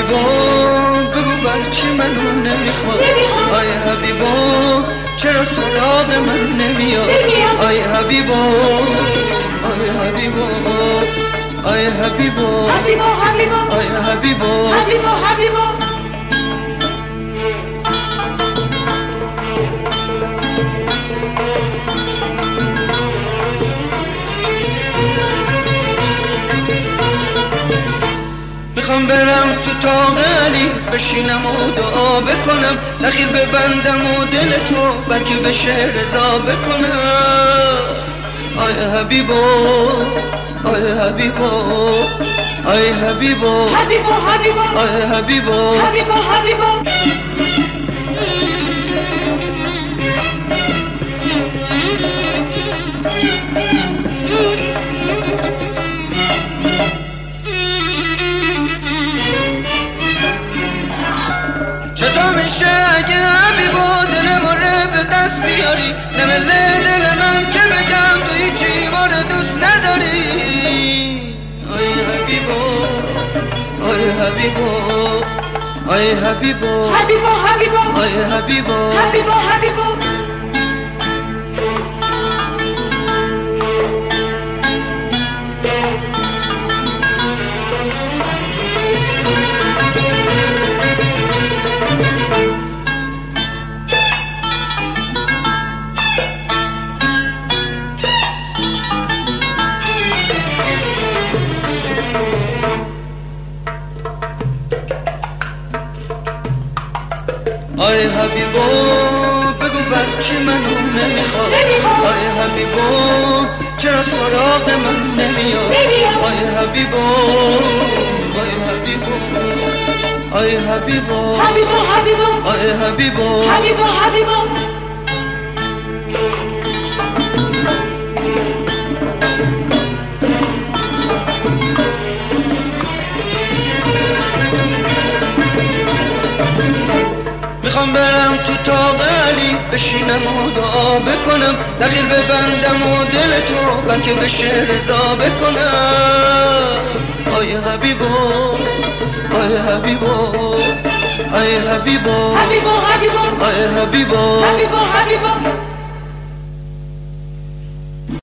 حبیبا بگو برچی منو نمیخواد آی حبیبا چرا سراغ من نمیاد آی حبیبا آی حبیبا آی حبیبا حبیبا حبیبا آی حبیبا حبیبا حبیبا میخوام برم تو طاق علی بشینم و دعا بکنم دخیل ببندم و دل تو بلکه بشه رضا بکنم آی حبیبا آی حبیبا آی حبیبا حبیبا حبیبا آی حبیبا حبیبا حبیبا چطور میشه اگه حبیبا دل مره به دست بیاری نمله دل من که بگم تو هیچی ما رو دوست نداری آی حبیبا آی حبیبا آی حبیبا حبیبا حبیبا آی حبیبا حبیبا حبیبا آی حبیبا بگو برچی منو نمیخواد آی حبیبا چرا سراغ من نمیاد آی حبیبا آی حبیبا آی حبیبا حبیبا حبیبا آی حبیبا حبیبا حبیبا میخوام برم تو طاق علی بشینم و دعا بکنم دخیل ببندم و دل تو بلکه بشه رضا بکنم آی حبیبا آی حبیبا آی حبیبا حبیبا حبیبا آی حبیبا حبیبا حبیبا